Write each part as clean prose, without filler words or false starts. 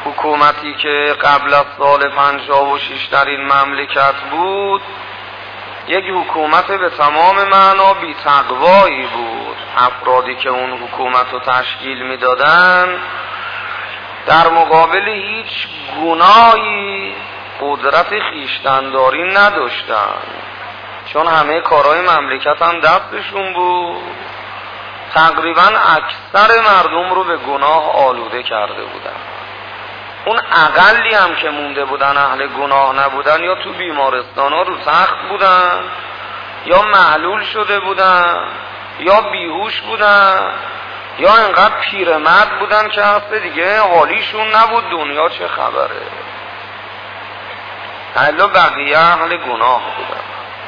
حکومتی که قبل از سال 56 در این مملکت بود یک حکومت به تمام معنا بی تقوایی بود. افرادی که اون حکومت رو تشکیل میدادن در مقابل هیچ گناهی قدرت خویشتن‌داری نداشتن، چون همه کارهای مملکت هم دستشون بود. تقریبا اکثر مردم رو به گناه آلوده کرده بودن. اون اقلی هم که مونده بودن اهل گناه نبودن، یا تو بیمارستان ها رو تخت بودن، یا معلول شده بودن، یا بیهوش بودن، یا انقدر پیرمرد بودن که اصلا دیگه حالیشون نبود دنیا چه خبره. الا بقیه اهل گناه بودن.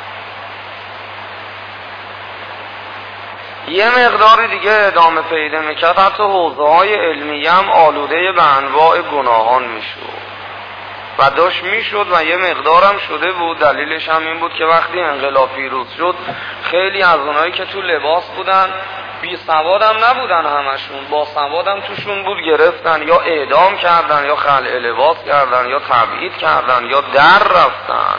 یه مقدار دیگه ادامه پیدا میکرد، حتی حوزه های علمیه هم آلوده به انواع گناهان میشد و داشت میشد و یه مقدارم شده بود. دلیلش هم این بود که وقتی انقلاب پیروز شد خیلی از اونایی که تو لباس بودن بی سواد هم نبودن، همشون با سواد هم توشون بود، گرفتن یا اعدام کردن یا خلع لباس کردن یا تبعید کردن یا در رفتن.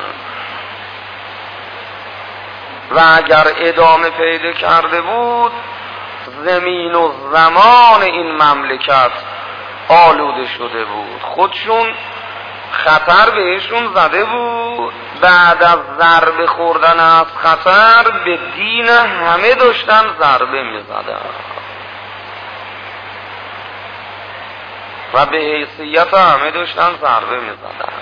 و اگر ادامه پیدا کرده بود زمین و زمان این مملکت آلوده شده بود، خودشون خطر بهشون زده بود. بعد از ضربه خوردن از خطر به دین همه داشتن ضربه می زدن و به حیثیت همه داشتن ضربه می زدن.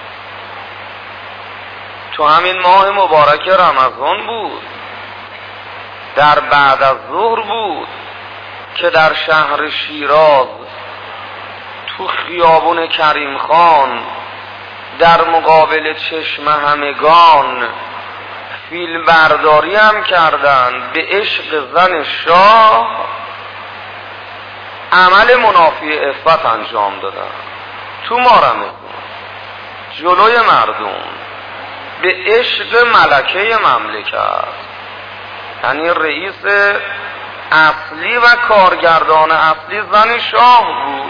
تو همین ماه مبارک رمضان بود، در بعد از ظهر بود که در شهر شیراز تو خیابون کریم خان در مقابل چشم همگان فیلم برداری هم کردن به عشق زن شاه، عمل منافی عفت انجام دادن تو مارمه جلوی مردم به عشق ملکه مملکت، یعنی رئیس اصلی و کارگردان اصلی زن شاه بود.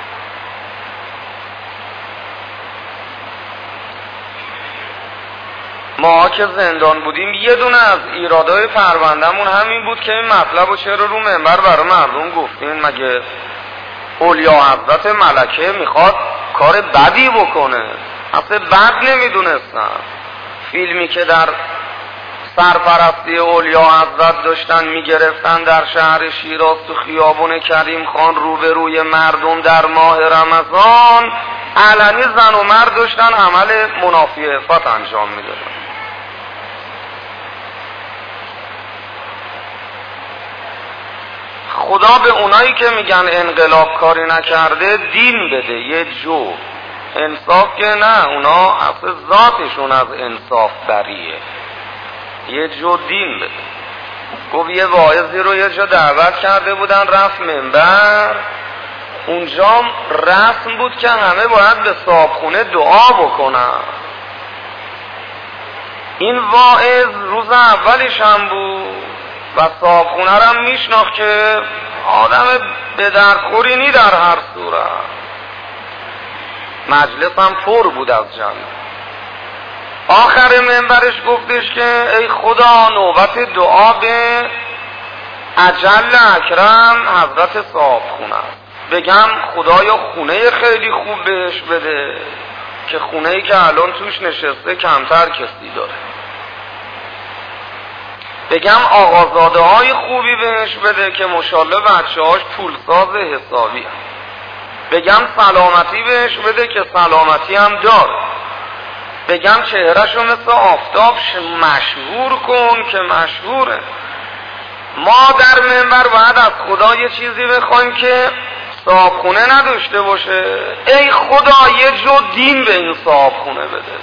ما که زندان بودیم یه دونه از ایرادای پروندهمون همین بود که این مطلب رو چرا رو منبر برای مردم گفتین؟ مگه اولیا حضرت ملکه میخواد کار بدی بکنه؟ اصلا بد نمیدونستن. فیلمی که در سرپرستی اولیا حضرت داشتن میگرفتن در شهر شیراز تو خیابون کریم خان روبروی مردم در ماه رمضان، علنی زن و مرد داشتن عمل منافی عفت انجام میدادن. خدا به اونایی که میگن انقلاب کاری نکرده دین بده، یه جو انصاف که نه، اونا اصلا ذاتشون از انصاف بریه، یه جو دین بده. گفت یه واعظی رو یه جا دعوت کرده بودن، رفت منبر، اونجا رسم بود که همه باید به صاحبخونه دعا بکنن. این واعظ روز اولش هم بود و صاحبخونه رو هم میشناخت که آدم به دردخوری نی در هر صورت. مجلس هم پر بود از جمع. آخر منبرش گفتش که ای خدا نوبت دعا به اجل اکرم حضرت صاحبخونه است. بگم خدایا خونه خیلی خوب بهش بده که خونه‌ای که الان توش نشسته کمتر کسی داره. بگم آقازاده های خوبی بهش بده که ماشاءالله بچه‌هاش پولساز حسابی هم. بگم سلامتی بهش بده که سلامتی هم داره. بگم چهرهشو مثل آفتاب مشهور کن که مشهوره. ما در منبر باید از خدا یه چیزی بخوایم که صاحبخونه نداشته باشه. ای خدا یه جو دین به این صاحبخونه بده.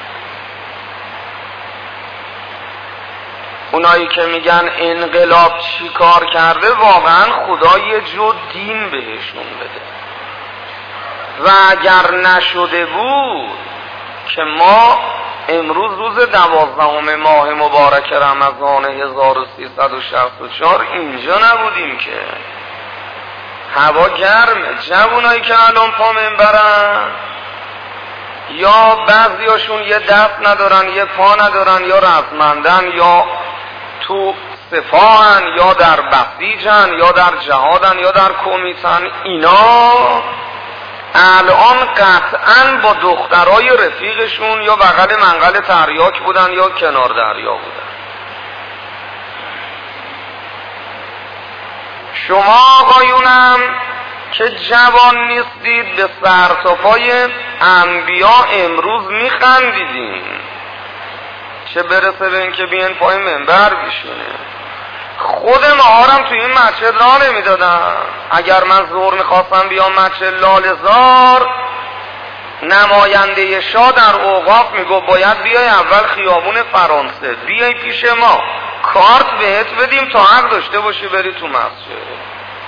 اونایی که میگن انقلاب چی کار کرده، واقعا خدا یه جو دین بهشون بده. و اگر نشده بود که ما امروز روز 12 ماه مبارک رمضان 1364 اینجا نبودیم که هوا گرمه، جوونایی که الان پا منبرن یا بعضیاشون یه دست ندارن، یه پا ندارن، یا رزمندن، یا تو سپاهن، یا در بسیجن، یا در جهادن، یا در کمیتن، اینا الان قطعاً با دخترای رفیقشون یا بغل منقل تریاک بودن یا کنار دریا بودن. شما آقایونم که جوان نیستید به سر تا پای انبیا امروز میخندیدین، چه برسه به این که بیان پای منبر بشونه. خود ماهارم توی این مسجد راه نمیدادم. اگر من ظهر میخواستم بیام مسجد لاله‌زار، نماینده شاه در اوقاف میگو باید بیای اول خیابون فرانسه، بیای پیش ما کارت بهت بدیم تا حق داشته باشی بری تو مسجد.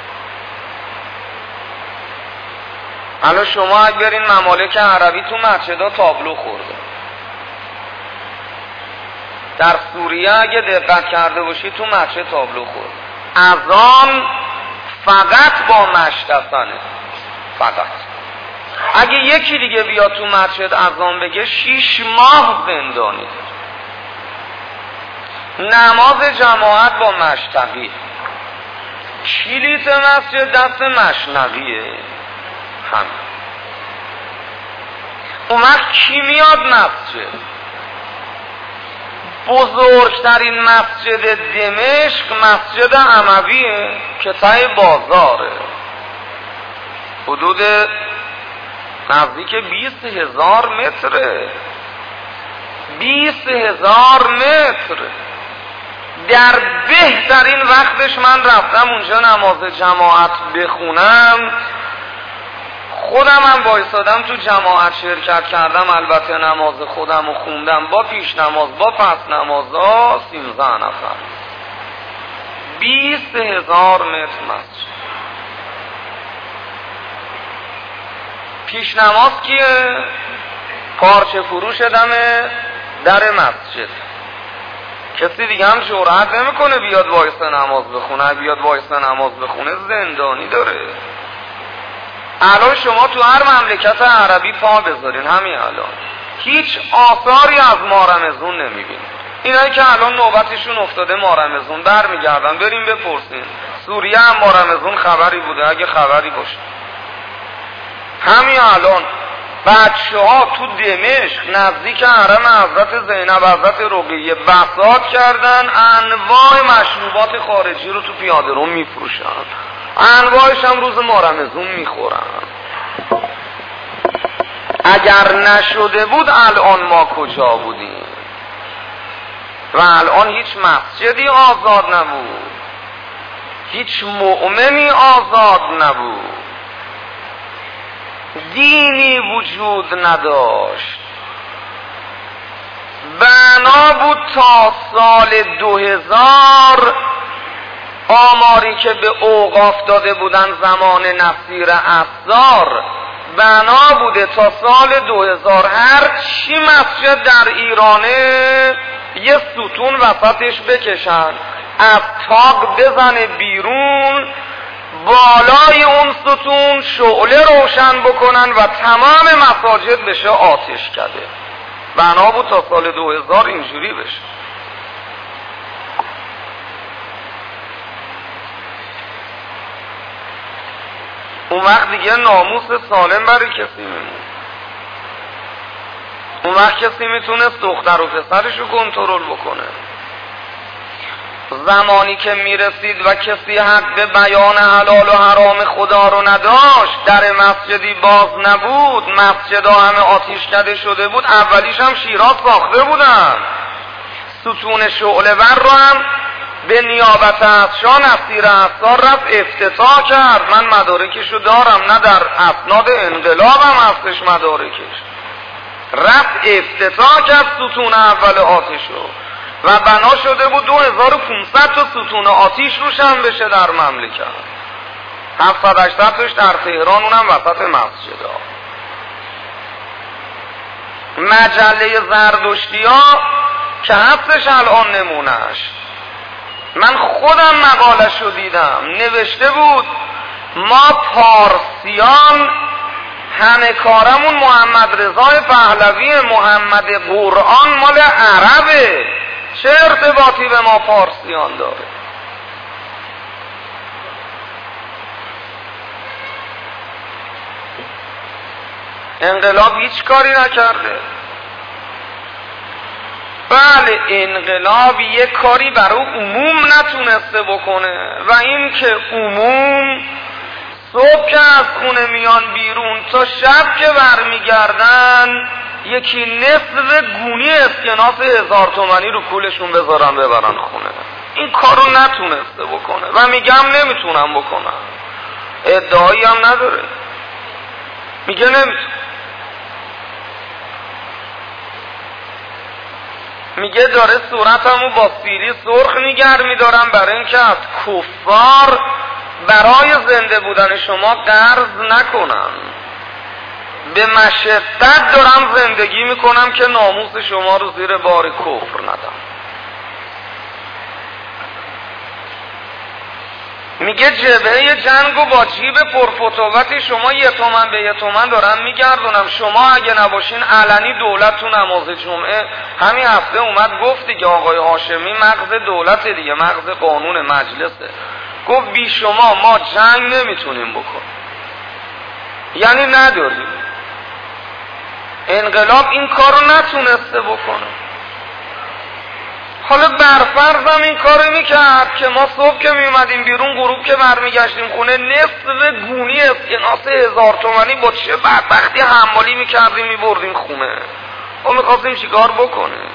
الان شما اگه برین ممالک عربی تو مسجدها تابلو خورده. در سوریه اگه دقت کرده باشی تو مسجد تابلو خورده. اذان فقط با مشتفنه، فقط. اگه یکی دیگه بیاد تو مسجد اذان بگه 6 ماه زندانی. نماز جماعت با مشتقی، کلیت مسجد دست مشنقیه. همین. اون وقت کی میاد مسجد؟ بزرگترین مسجد دمشق مسجد امویه که ته بازاره، حدود نزدیک 20,000 متره. 20,000 متر. در بهترین وقتش من رفتم اونجا نماز جماعت بخونم، خودم هم بایستادم تو جماعت شرکت کردم، البته نماز خودم رو خوندم با پیش نماز با پس نمازها 13 نفر. 20,000 متر مسجد. پیش نماز کیه؟ پارچه فروش دم در مسجد. کسی دیگه هم جرأت نمیکنه بیاد وایسته نماز بخونه. بیاد وایسته نماز بخونه زندانی داره. الان شما تو هر مملکت عربی پا بذارین، همین الان هیچ آثاری از مارمزون نمیبینید. اینایی که الان نوبتشون افتاده مارمزون برمیگردن، بریم بپرسین. سوریه هم مارمزون خبری بوده اگه خبری باشه. همین الان بچه ها تو دمشق نزدیک حرم حضرت زینب حضرت رقیه بساط کردن، انواع مشروبات خارجی رو تو پیاده رو میفروشن، انواعش هم روز مارمزون میخورن. اگر نشده بود الان ما کجا بودیم؟ و الان هیچ مسجدی آزاد نبود، هیچ مؤمنی آزاد نبود، دینی وجود نداشت. بنا بود تا سال 2000 آماری که به اوقاف داده بودن زمان نصیر افزار، بنا بوده تا سال 2000 هر چی مسجد در ایرانه یه ستون وسطش بکشن، از طاق بزنه بیرون، بالای اون ستون شعله روشن بکنن و تمام مساجد بشه آتش کده. بنا بود تا سال 2000 اینجوری بشه. اون وقت دیگه ناموس سالم برای کسی میمون. اون وقت کسی میتونست دختر و پسرشو کنترل بکنه. زمانی که میرسید و کسی حق به بیان حلال و حرام خدا رو نداشت، در مسجدی باز نبود، مسجدها همه آتیش کده شده بود. اولیش هم شیراز ساخته بودن. ستون شعله ور رو هم به نیابت از شاه نصیر افزار رفت افتتاح کرد. من مدارکشو دارم، نه در اسناد انقلاب هم هستش مدارکش. رفت افتتاح کرد ستون اول آتیشو و بنا شده بود 2500 تا ستون آتیش روش هم بشه در مملکت. 700-800 تاش در تهران، اونم وسط مسجدها. مجله زردشتی ها که هستش الان نمونش، من خودم مقالش رو دیدم، نوشته بود ما پارسیان همه کارمون محمد رضا پهلوی، محمد قرآن مال عربه، چه ارتباطی به ما پارسیان داره؟ انقلاب هیچ کاری نکرده. بله انقلاب یک کاری برای عموم نتونسته بکنه و این که عموم صبح که از خونه میان بیرون تا شب که برمیگردن یکی نصف گونی اسکناس 1000 تومانی رو کولشون بذارن ببرن خونه، این کارو نتونسته بکنه و میگم نمیتونم بکنم، ادعایی هم نداره، میگه نمیتونم. میگه داره صورتمو با سیلی سرخ نگر میدارم برای اینکه از کفار برای زنده بودن شما قرض نکنم، به مشقت دارم زندگی میکنم که ناموس شما رو زیر بار کفر ندم. میگه جبهه جنگو با جیب پرفتووت شما 1 تومن به 1 تومن دارم میگردونم، شما اگه نباشین علنی دولت تو نماز جمعه همین هفته اومد گفت دیگه آقای هاشمی مغز دولت دیگه، مغز قانون مجلسه، گفت بی شما ما جنگ نمیتونیم بکنیم، یعنی نداریم. انقلاب این کارو نتونسته بکنه. حالا برفرضم این کارو میکرد که ما صبح که میومدیم بیرون غروب که برمیگشتیم خونه نصف گونی اسکناس 1000 تومانی با چه بدبختی حمالی میکردیم میبردیم خونه. ما میخواستیم چیکار بکنیم؟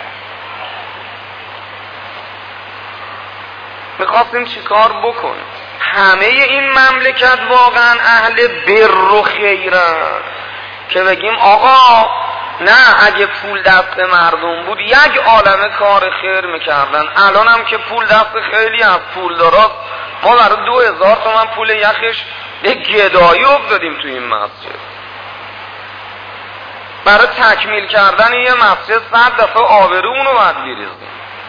همه این مملکت واقعا اهل بر و خیرن که بگیم آقا نه اگه پول دست مردم بود یک عالمه کار خیر میکردن. الان هم که پول دست خیلی از پول داراست، ما برای 2000 تومن پول یخش یک گدایی افتادیم توی این مسجد. برای تکمیل کردن یه مسجد 100 دفعه آبرومونو باید بریزیم.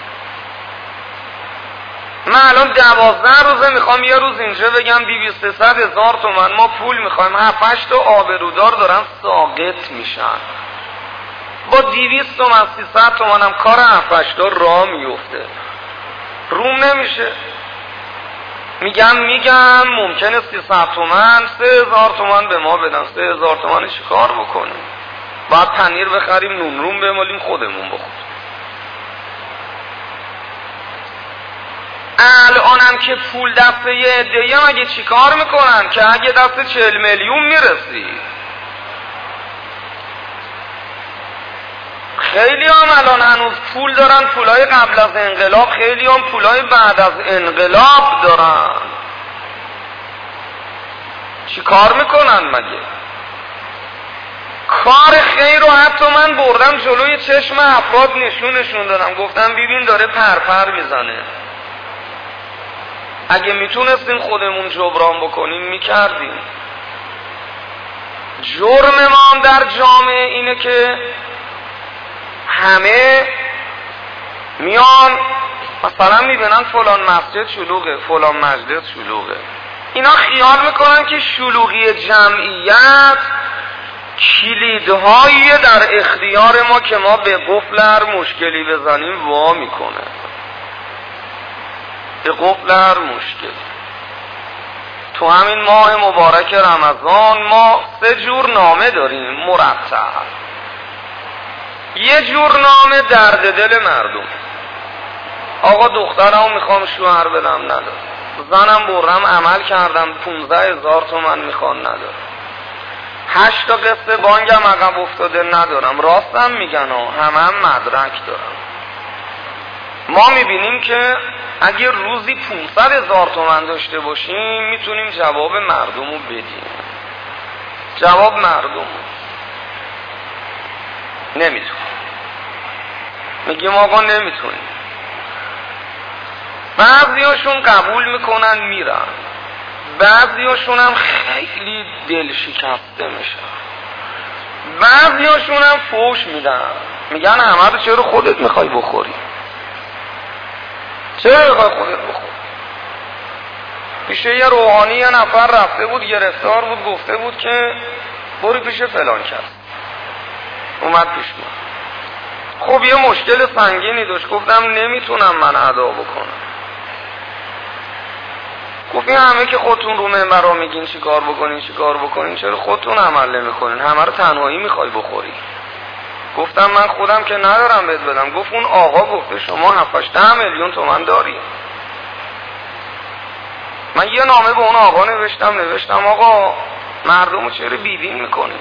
من الان 12 روزه میخوام یه روز اینجا بگم 200-300 هزار تومن ما پول میخوایم، 7-8 تا آبرودار دارن ساقط میشن. با 200 تومن 300 تومن هم کار 7-8 تا راه میفته، روم نمیشه. میگم ممکنه 300 تومن 3000 تومن به ما بدن، 3000 تومن چی کار بکنیم؟ باید پنیر بخریم نون روم بمالیم خودمون بخوریم. الانم که پول دست یه عده‌ای هم اگه چی کار میکنن که اگه دست 40 میلیون میرسی. خیلی هم الان هنوز پول دارن، پولای قبل از انقلاب، خیلی هم پولای بعد از انقلاب دارن. چی کار میکنن مگه؟ کار خیر رو حتی من بردم جلوی چشم افراد نشون دادم، گفتم ببین داره پرپر میزنه، اگه میتونستیم خودمون جبران بکنیم میکردیم. جرم ما هم در جامعه اینه که همه میان مثلا میبینن فلان مسجد شلوغه، فلان مجلس شلوغه، اینا خیال میکنن که شلوغی جمعیت کلیدهایی در اختیار ما که ما به قفل هر مشکلی بزنیم وا میکنه. به قفل هر مشکل. تو همین ماه مبارک رمضان ما 3 جور نامه داریم مرتب. یه جور نامه درد دل مردم، آقا دخترمو میخوام شوهر بدم نداره، زنم برم عمل کردم 15000 تومن میخوان نداره، 8 تا قسط بانکم عقب افتاده ندارم. راستم میگن هم مدرک دارم. ما میبینیم که اگه روزی 500,000 تومن داشته باشیم میتونیم جواب مردمو بدیم. جواب مردم نمیتونیم. میگیم آقا نمیتونیم. بعضیاشون قبول میکنن میرن، بعضیاشون هم خیلی دل شکسته میشن، بعضیاشون هم فوش میدن، میگن احمد چرا خودت میخوای بخوری؟ چرا میخوای خودت بخوری؟ پیش یه روحانی یه نفر رفته بود، گرفتار بود، گفته بود که برو پیش فلان کس. اومد پیش من. خب یه مشکل سنگینی داشت. گفتم نمیتونم من ادا بکنم. گفت این همه که خودتون رو منبرا میگین چی کار بکنین چی کار بکنین، چرا خودتون عمل نمیکنین؟ همه رو تنهایی میخوای بخوری. گفتم من خودم که ندارم بهت بدم. گفت اون آقا گفته شما 7-10 میلیون تومان داری. من یه نامه به اون آقا نوشتم آقا مردمو چرا بیدین میکنی؟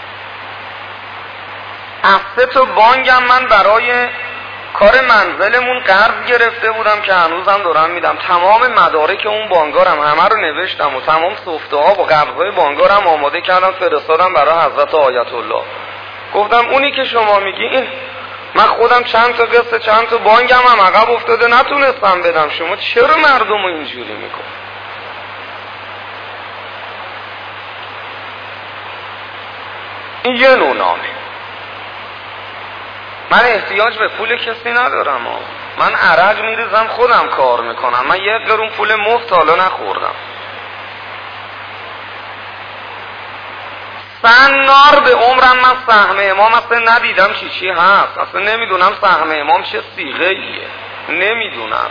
از 3 تا بانکم من برای کار منزلمون قرض گرفته بودم که هنوزم دارم میدم. تمام مدارک اون بانکارم همه رو نوشتم و تمام سفته ها و قرضهای بانکارم آماده کردم فرستادم برای حضرت آیت الله. گفتم اونی که شما میگی من خودم چند تا قسط چند تا بانکم هم عقب افتاده نتونستم بدم، شما چرا مردم رو اینجوری میکن؟ این یه نوع نامه. من احتیاج به پول کسی ندارم. من عرق میریزم خودم کار میکنم. من 1 قرون پول مفت حالا نخوردم. سنار به عمرم من سهم امام اصلا ندیدم چی هست. اصلا نمیدونم سهم امام چه صیغه ایه. نمیدونم.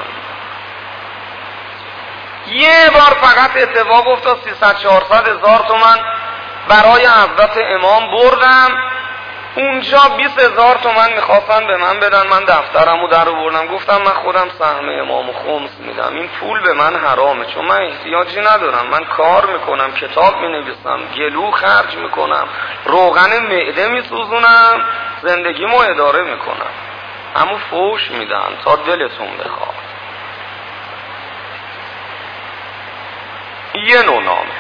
یه بار فقط اتفاق افتاد 300-400 هزار تومان برای حضرت امام بردم. اونجا 20,000 تومان میخواستن به من بدن. من دفترمو در آوردم گفتم من خودم سهم امامو خمس میدم. این پول به من حرامه چون من احتیاجی ندارم. من کار میکنم، کتاب مینویسم، گلو خرج میکنم، روغن معده میسوزونم، زندگیمو اداره میکنم. اما فوش میدن تا دلتون بخواد. یه نوع نامه.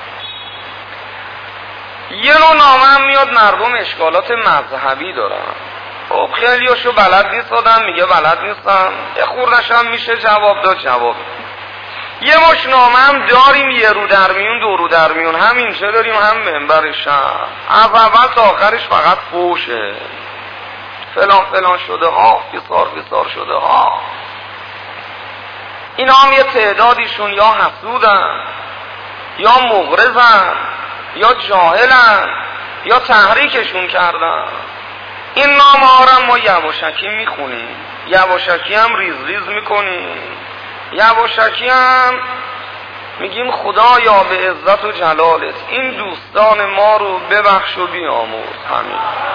یه نوع نامه هم میاد مردم اشکالات مذهبی دارن. خب خیلیاشو بلد نیست آدم میگه بلد نیستم. یه خوردش هم میشه جواب داد جواب. یه مش نامه هم داریم یه رو در میون دو رو در میون. هم اینجا داریم هم منبرش هم. از اول تا آخرش فقط فوشه. فلان فلان شده ها، بیسار شده ها. اینا هم یه تعدادیشون یا حسودن یا مغرضن یا جاهلن یا تحریکشون کردن. این نامه ها رو ما یواشکی میخونیم، یواشکی هم ریز ریز میکنیم، یواشکی هم میگیم خدایا به عزت و جلالت این دوستان ما رو ببخش و بیامرز. همین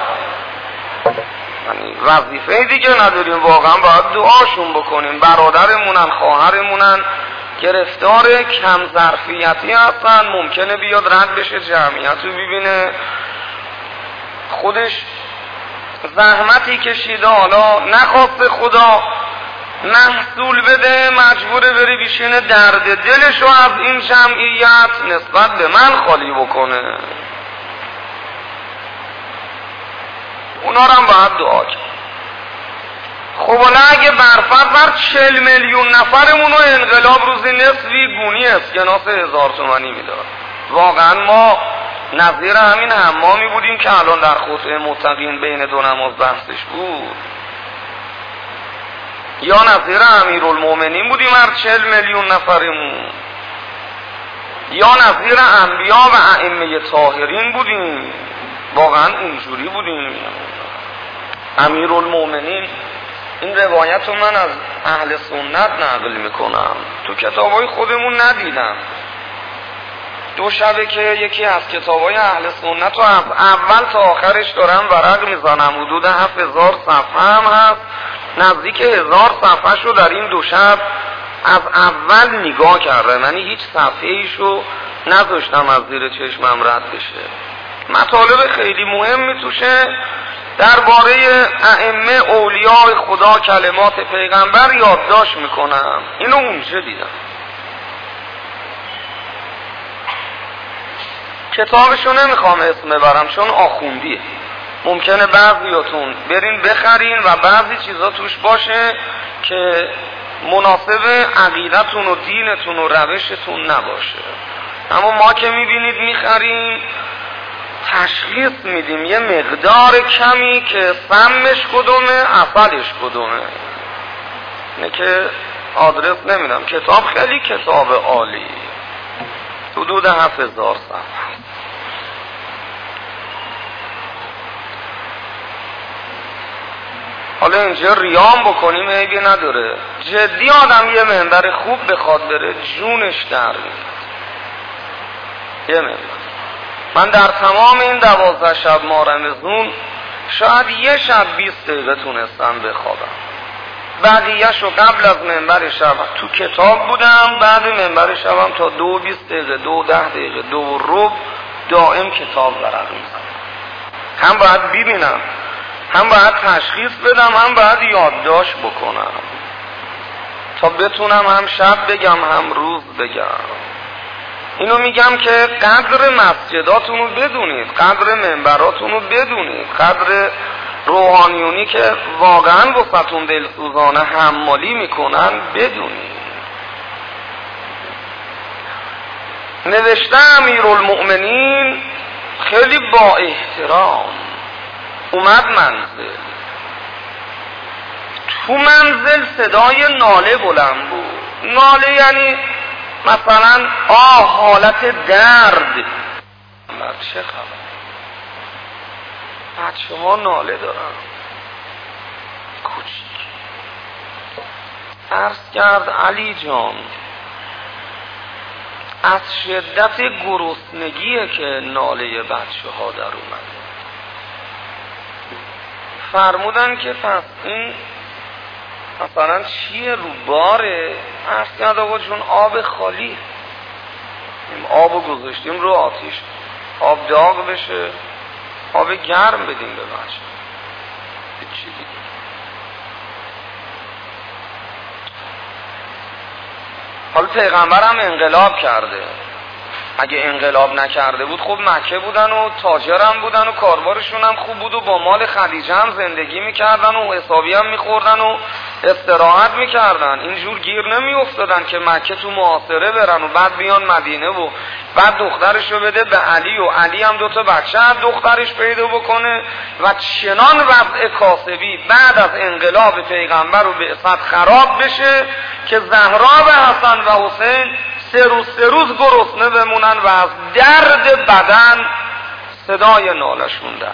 یعنی وظیفه دیگه نداریم. واقعا باید دعاشون بکنیم. برادرمونن، خواهرمونن، گرفتار کم ظرفیتی هستن. ممکنه بیاد رد بشه جمعیت رو ببینه خودش زحمتی کشیده حالا نخواسته خدا محصول بده، مجبوره بری بشینه درد دلشو از این جمعیت نسبت به من خالی بکنه. اونا رو هم باید دعا کرد. خب حالا اگه برفت بر 40 میلیون نفرمون رو انقلاب روزی نصفی گونی اسکناس 1000 تومانی میداد. واقعا ما نظیر همین حمامی بودیم که الان در خطبه متقین بین دو نماز بحثش بود، یا نظیر امیرالمومنین بودیم هر 40 میلیون نفرمون، یا نظیر انبیا و ائمه طاهرین بودیم. واقعا اونجوری بودیم. امیرالمومنین، این روایت رو من از اهل سنت نقل میکنم، تو کتابای خودمون ندیدم. 2 شبه که یکی از کتابای اهل سنت رو از اول تا آخرش دارم ورق میزنم. حدود 7000 صفحه هم هست، نزدیک 1000 صفحه شو در این 2 شب از اول نگاه کردم. یعنی هیچ صفحه ایشو نذاشتم از زیر چشمم رد بشه. مطالب خیلی مهمی توشه درباره ائمه اولیاء خدا، کلمات پیغمبر یادداشت میکنم. اینو اونجا دیدم. کتابشو نمیخوام اسم ببرم چون آخوندیه. ممکنه بعضیاتون برین بخرین و بعضی چیزا توش باشه که مناسب عقیدتون و دینتون و روشتون نباشه. اما ما که میبینید میخریم، تشخیص میدیم یه مقدار کمی که سمش کدومه، عسلش کدومه. اینه که آدرس نمیدم. کتاب خیلی کتاب عالی، حدود 7000 صفحه. حالا اینجا ریام بکنیم عیبی نداره. جدی آدم یه منبر خوب بخواد بره جونش در میاد. یه منبر. من در تمام این 12 شب ماه رمضان شاید یه شب 20 دقیقه تونستم بخوابم. بقیه‌شو قبل از منبر شب تو کتاب بودم، بعد منبر شبم تا 2:20 دقیقه 2:10 دقیقه 2:15 دائم کتاب ورق می‌زنم. هم باید ببینم، هم باید تشخیص بدم، هم باید یادداشت بکنم تا بتونم هم شب بگم هم روز بگم. اینو میگم که قدر مسجداتون رو بدونید، قدر منبراتون رو بدونید، قدر روحانیونی که واقعا واسهتون دلسوزانه حمالی میکنن بدونید. نوشته امیرالمؤمنین خیلی با احترام اومد منزل. تو منزل صدای ناله بلند بود. ناله یعنی مثلا حالت درد. چه خبر؟ بچه ما ناله دارن کوچیک. عرض کرد علی جان از شدت گرسنگیه که ناله بچه ها در اومده. فرمودن که پس این مثلا چیه رو باره؟ عرض کرد آقا جون آب خالی، آبو گذاشتیم رو آتیش، آب داغ بشه آب گرم بدیم به بچه. چی دیگه؟ حالا پیغمبرم انقلاب کرده. اگه انقلاب نکرده بود خب مکه بودن و تاجرم بودن و کاربارشون هم خوب بود و با مال خدیجه هم زندگی میکردن و حسابی هم میخوردن و استراحت میکردن. اینجور گیر نمی افتادن که مکه تو محاصره برن و بعد بیان مدینه و بعد دخترشو بده به علی و علی هم 2 بچه از دخترش پیدا بکنه و چنان وضع کاسبی بعد از انقلاب پیغمبر و بعثت خراب بشه که زهرا و حسن و حسین 3 روز گرسنه بمونن و از درد بدن صدای نالشون در.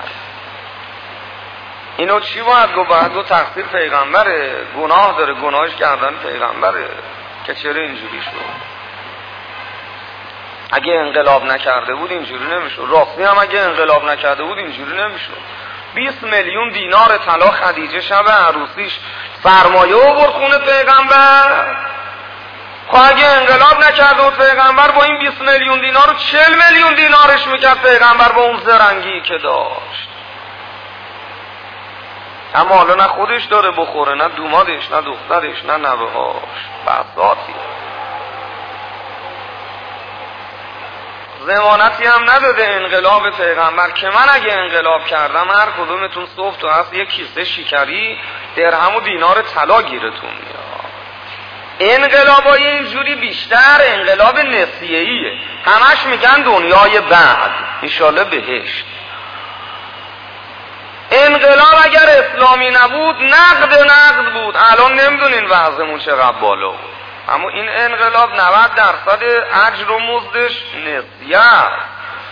اینو چی باید گفت؟ باید گفت تقصیر پیغمبره، گناه داره، گناهش کردن پیغمبره که چرا اینجوری شد. اگه انقلاب نکرده بود اینجوری نمیشد. راستی هم اگه انقلاب نکرده بود اینجوری نمیشد. 20 میلیون دینار طلا خدیجه شب عروسیش سرمایه آورد خونه پیغمبر. خب اگه انقلاب نکرده بود پیغمبر با این 20 میلیون دینار رو 40 میلیون دینارش میکرد پیغمبر با اون زرنگی که داشت. اما حالا نه خودش داره بخوره، نه دومادش، نه دخترش، نه نوه‌هاش. بساطی ضمانتی هم نداده انقلاب پیغمبر که من اگه انقلاب کردم هر کدومتون صبح تو هست یک کیسه شکری درهم و دینار طلا گیرتون میاد. انقلابای اینجوری بیشتر انقلاب نسیه‌ایه. همش میگن دنیای بعد انشالله بهشت. انقلاب اگر اسلامی نبود نقد بود. الان نمیدونین وضعمون چقدر بالا بود. اما این انقلاب 90% اجر و مزدش نسیه است.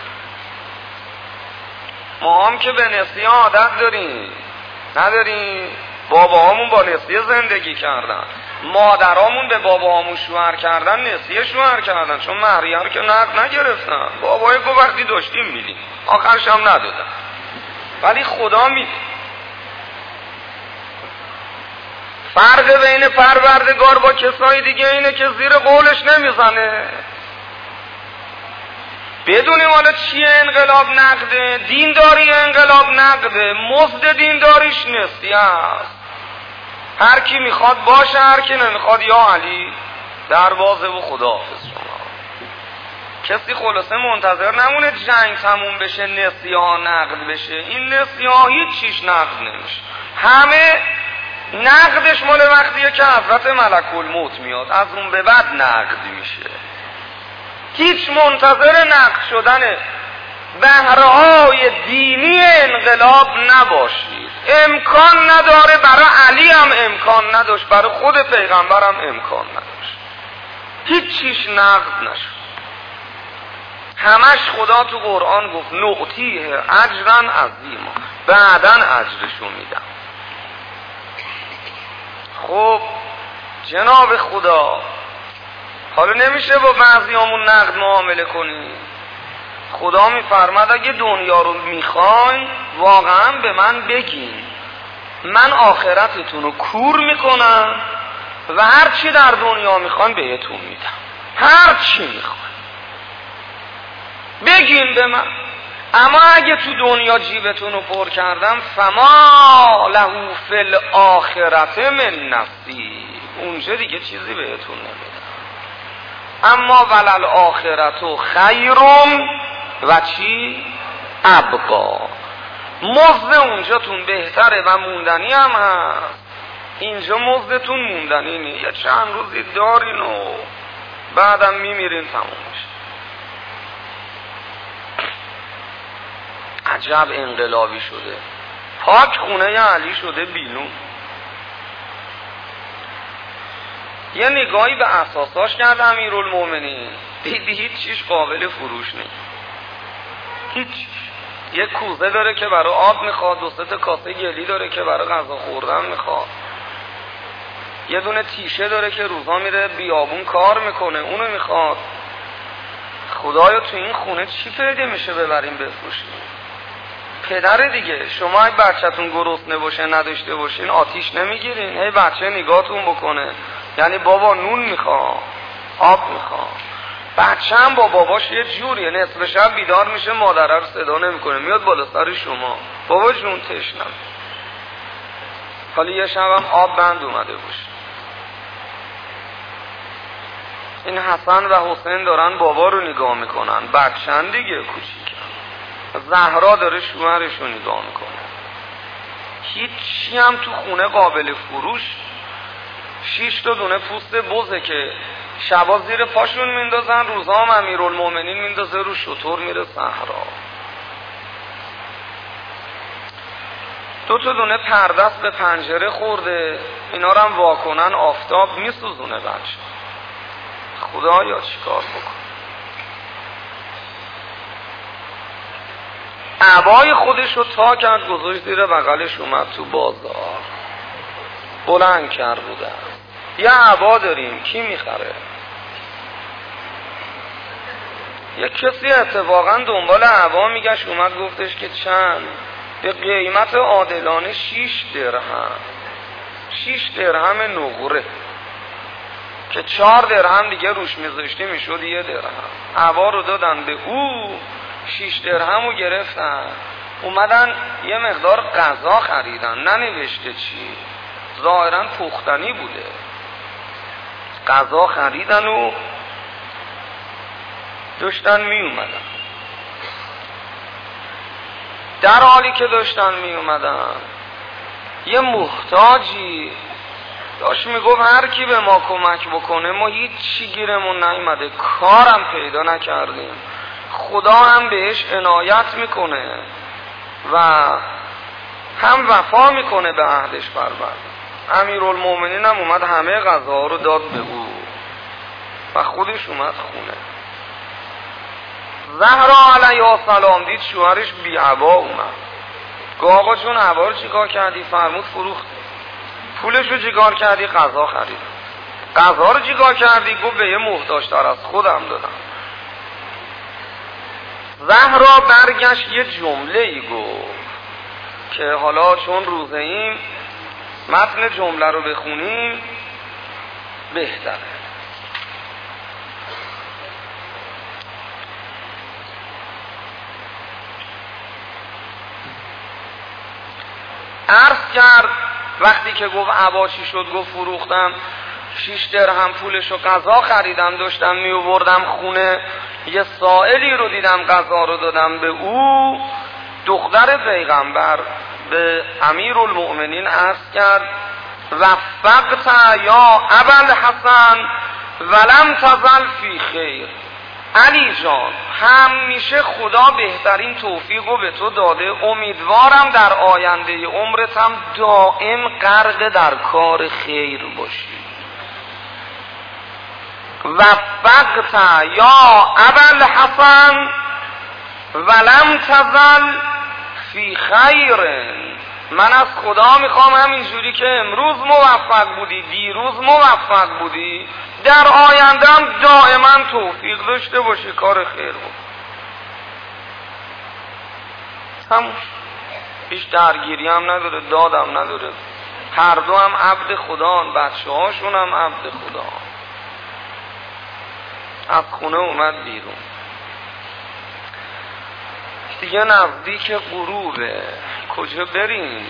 ما هم که به نسیه عادت داریم نداریم؟ باباهامون با نسیه زندگی کردن، مادرامون به باباهامون شوهر کردن نسیه شوهر کردن، چون مهریه که نقد نگرفتن. بابای گفت وقتی داشتیم میدیم، آخرش هم ندادن، ولی خدا میده. فرق بین پروردگار با کسای دیگه اینه که زیر قولش نمیزنه. بدونیم حالا چیه انقلاب نقده؟ دینداری انقلاب نقده، مزد دینداریش نسیه است. هر کی میخواد باشه، هر کی نمیخواد یا علی دروازه و خداحافظ شما. کسی خلاصه منتظر نمونه جنگ تموم بشه نسیه ها نقد بشه. این نسیه ها هیچ چیش نقد نمیشه. همه نقدش مال وقتیه که حضرت ملک الموت میاد، از اون به بعد نقد میشه. هیچ منتظر نقد شدن بهره‌های دینی انقلاب نباشید. امکان نداره، برای علی هم امکان نداشت، برای خود پیغمبر هم امکان نداشت، هیچ چیش نقد نشد. همش خدا تو قرآن گفت نعطیه اجرا عظیما، بعدن اجرشو میدم. خب جناب خدا، حالا نمیشه با بعضیامون نقد معامله کنیم. خدا میفرماد اگه دنیا رو میخواین واقعا به من بگین، من آخرتتون رو کور میکنم و هر چی در دنیا میخوان بهتون میدم، هر چی میخوان بگین به من. اما اگه تو دنیا جیبتون رو پر کردم فما له فی الاخرت من نصیب، اونجا دیگه چیزی بهتون نمیدم. اما ولل آخرت خیر و چی؟ ابقا، مزد اونجاتون بهتره و موندنی هم هست. اینجا مزدتون موندنی نیست، یه چند روزی دارین و بعدم میمیرین تموم میشه. عجب انقلابی شده، پاک خونه علی شده بیرون. یه نگاهی به اساساش کرد امیرالمومنین، دیدی هیچ چیز قابل فروش نیست، هیچ. یه کوزه داره که برای آب میخواد، 2 تا کاسه گلی داره که برای غذا خوردن میخواد، یه دونه تیشه داره که روزا میره بیابون کار میکنه اونو میخواد. خدایا تو این خونه چی پیدا میشه ببریم بفروشیم؟ پدر دیگه، شما اگه بچه‌تون گرسنه باشه نداشته باشین آتیش نمیگیرین، هی بچه نگاهتون بکنه یعنی بابا نون میخواد، آب میخواد. بچه هم با باباش یه جوریه، نصف شب بیدار میشه مادره رو صدا نمیکنه، میاد بالا سر شما، بابا جون تشنم. حالا یه شبم آب بند اومده باشه. این حسن و حسین دارن بابا رو نگاه میکنن، بچه‌ن دیگه کوچیکن. زهرا داره شوهرش رو نگاه میکنه. هیچی هم تو خونه قابل فروش. 6 تا دونه پوست بزه که شبا زیر پاشون میندازن، روزا هم امیرالمومنین میندازه رو شطور میره صحرا. 2 تا دونه پردست به پنجره خورده، اینا رو هم واکنن آفتاب میسوزونه بچه. خدایا چیکار بکن؟ عبای خودش رو تا کرد گذاشت زیر بغلش، اومد تو بازار بلند کرد بودن. یه عبا داریم کی میخره؟ یه کسی اتفاقا دنبال عبا میگشت، اومد گفتش که چند؟ به قیمت عادلانه 6 درهم. 6 درهم نقره که 4 درهم دیگه روش میذاشتی میشد 1 درهم. عبا رو دادن به او، 6 درهم رو گرفتن، اومدن یه مقدار غذا خریدن، ننوشته چی، ظاهرا پختنی بوده. غذا خریدن و داشتن می اومدن. در حالی که داشتن می اومدن یه محتاجی داشت میگفت هر کی به ما کمک بکنه ما هیچ چی گیرمون نیومده، کارم پیدا نکردیم، خدا هم بهش عنایت میکنه و هم وفا میکنه به عهدش بربر. امیرالمومنین هم اومد همه غذاها رو داد به او و خودش اومد خونه. زهرا علیه السلام دید شوهرش بی عبا اومد. گفت آقا جون عبا رو چیکار کردی؟ فرمود فروخت. پولش رو چیکار کردی؟ غذا خرید. غذا رو چیکار کردی؟ گفت به یه محتاج‌تر از خودم دادم. زهرا برگشت یه جمله ای گفت که حالا چون روزه ایم متن جمله رو بخونیم بهتره. عرض کرد وقتی که گفت عبا چی شد؟ گفت فروختم، 6 درهم پولش رو غذا خریدم، داشتم می آوردم خونه، یه سائلی رو دیدم غذا رو دادم به او. دختر پیغمبر به امیرالمؤمنین عرض کرد وفقت یا ابوالحسن ولم تزل فی خیر. علی جان همیشه خدا بهترین توفیق رو به تو داده، امیدوارم در آینده عمرت هم دائم غرق در کار خیر باشی. وفقت یا ابوالحسن ولم تزل فی خیر. من از خدا میخوام همینجوری که امروز موفق بودی، دیروز موفق بودی، در آینده هم دائما توفیق داشته باشی کار خیر بود. همون هیچ درگیری هم نداره، دادم نداره، هر دو هم عبد خدا، بچه هاشون هم عبد خدا. از خونه اومد بیرون دیگه، نزدیک غروبه، کجا بریم؟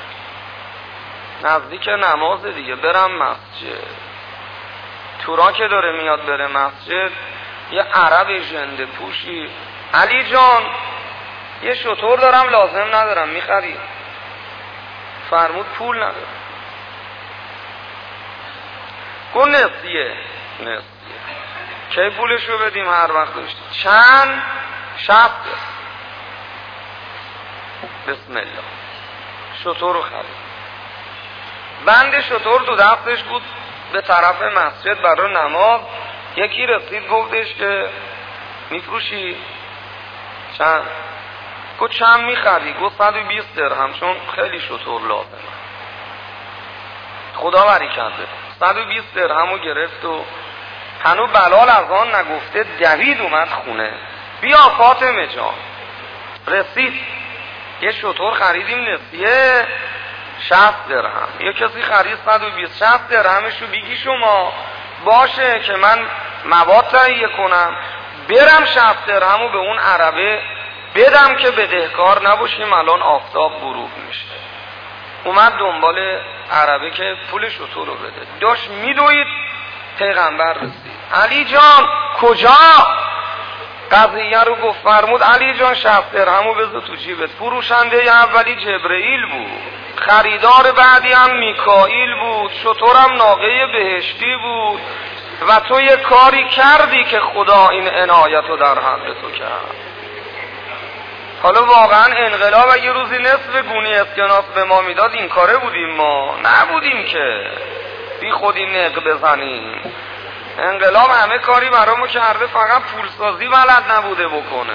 نزدیک نماز دیگه، برم مسجد. تورا که داره میاد بره مسجد، یه عرب ژنده پوشی، علی جان یه شتر دارم لازم ندارم، میخری؟ فرمود پول ندارم. گفت نسیه. کی پولشو بدیم؟ هر وقت داشتی. چند؟ شب. بسم الله. شتر رو خرید. بند شتر تو دستش بود به طرف مسجد برای نماز. یکی رسید گفتش که میفروشی؟ چند؟ گفت چند میخری؟ گفت 120 درهم، چون خیلی شتر لازمه. خدا بریکت بده. 120 درهم رو گرفت و هنو بلال از آن نگفته دوید اومد خونه. بیا فاطمه جان. رسید یه شتر خریدیم نسیه 60 درهم، یه کسی خرید 120. 60 درهمشو بگی شما، باشه که من مواد تهیه کنم، برم 60 درهمو به اون عربه بدم که بدهکار نباشیم، الان آفتاب غروب میشه. اومد دنبال عربه که پول شتر رو بده. داشت میدوید، پیغمبر رسید. علی جان کجا؟ قضیه رو گفت. فرمود علی جان 60 درهمو بذار تو جیبت. فروشنده اولی جبرئیل بود، خریدار بعدی هم میکائیل بود، شترم ناقه بهشتی بود، و تو یه کاری کردی که خدا این عنایت رو در حق تو کرد. حالا واقعا انقلاب اگه روزی نصف گونی اسکناس به ما میداد این کاره بودیم؟ ما نبودیم که بی خودی نق بزنیم. انقلاب همه کاری برامو کرده، فقط پولسازی بلد نبوده بکنه.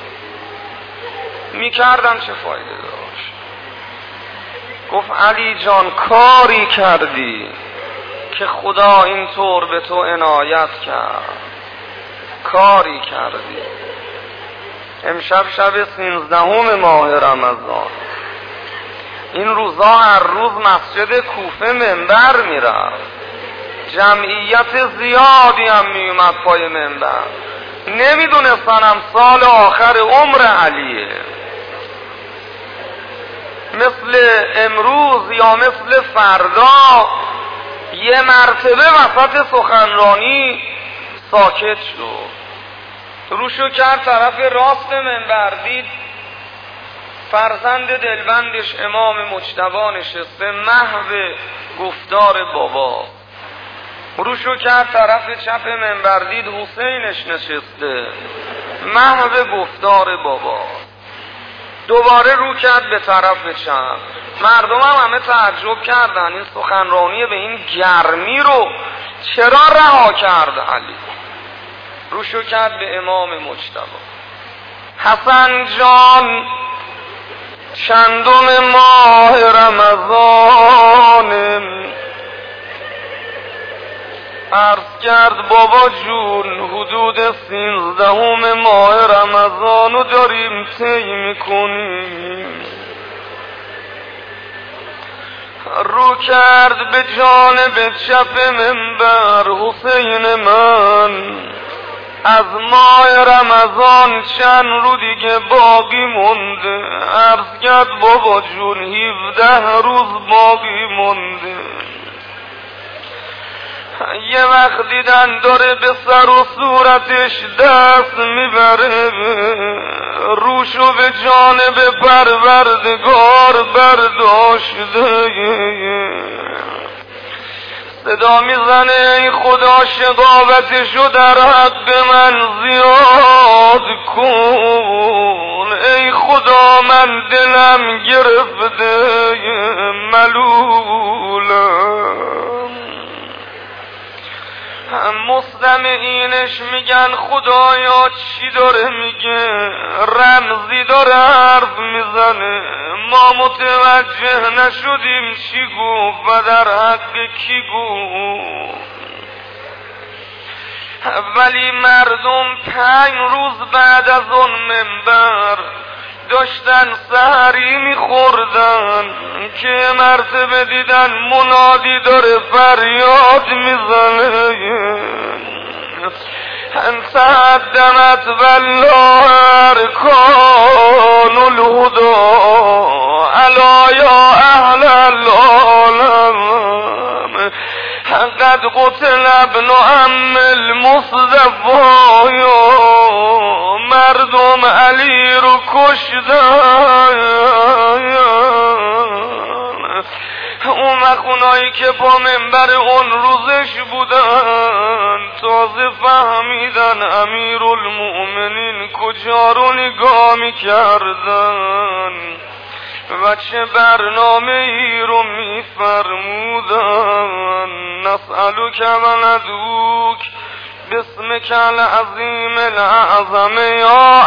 میکردم چه فایده داشت؟ گفت علی جان کاری کردی که خدا اینطور به تو عنایت کرد، کاری کردی. امشب شب 13 ماه رمضان، این روزا هر روز مسجد کوفه منبر میرفت، جمعیت زیادی هم میومد پای منبر. نمیدونستنم سال آخر عمر علیه، مثل امروز یا مثل فردا یه مرتبه وسط سخنرانی ساکت شد. روشو کرد طرف راست منبر، دید فرزند دلبندش امام مجتبی نشسته، محو گفتار بابا. روشو کرد طرف چپ منبر، دید حسینش نشسته، محو گفتار بابا. دوباره رو کرد به طرف چپ. مردم هم همه تعجب کردن این سخنرانی به این گرمی رو چرا رها کرد علی. روشو کرد به امام مجتبی. حسن جان چندم ماه رمضان، عرض کرد بابا جون حدود 13 ماه رمضانو داریم طی میکنیم. رو کرد به جانب چپ منبر، حسین من از ماه رمضان چند رو دیگه باقی مونده. عرض کرد بابا جون 17 روز باقی مونده. یه وقت دیدن داره به سر و صورتش دست میبره، روشو به جانب پروردگار برداشته. صدا میزنه ای خدا شقاوتشو در حق من زیاد کن، ای خدا من دلم گرفته ملولم. مستمعینش میگن خدایا چی داره میگه، رمزی داره حرف میزنه، ما متوجه نشدیم چی گفت و در حق کی گفت. ولی مردم 5 روز بعد از اون منبر داشتن سحری میخوردن که مرتبه دیدن منادی داره فریاد میزنه تقدمت والله ارکان الهدى الا یا اهل العالم قد قتل ابن عم المصطفی، مردم علی رو کشتن. اون مخونایی که پا منبر اون روزش بودن تازه فهمیدن امیر المؤمنین کجا رو نگاه میکردن و چه برنامه ای رو میفرمودن. نسألک و ندعوک باسمک العظیم الاعظم یا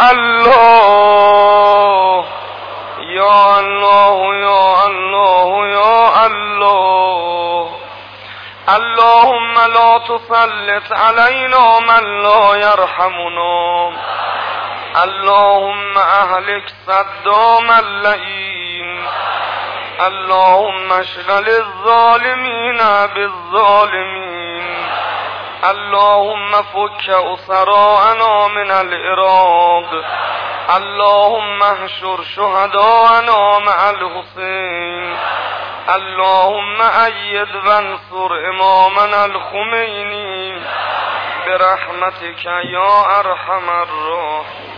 الله یا الله یا الله یا الله. اللهم لا تسلط علينا من لا يرحمنا، اللهم اهلك صدام اللئيم، اللهم اشغل الظالمين بالظالمين، اللهم فك أسراءنا من العراق، اللهم احشر شهداءنا مع الحسين، اللهم أيد وانصر إمامنا الخميني برحمتك يا أرحم الراحمين.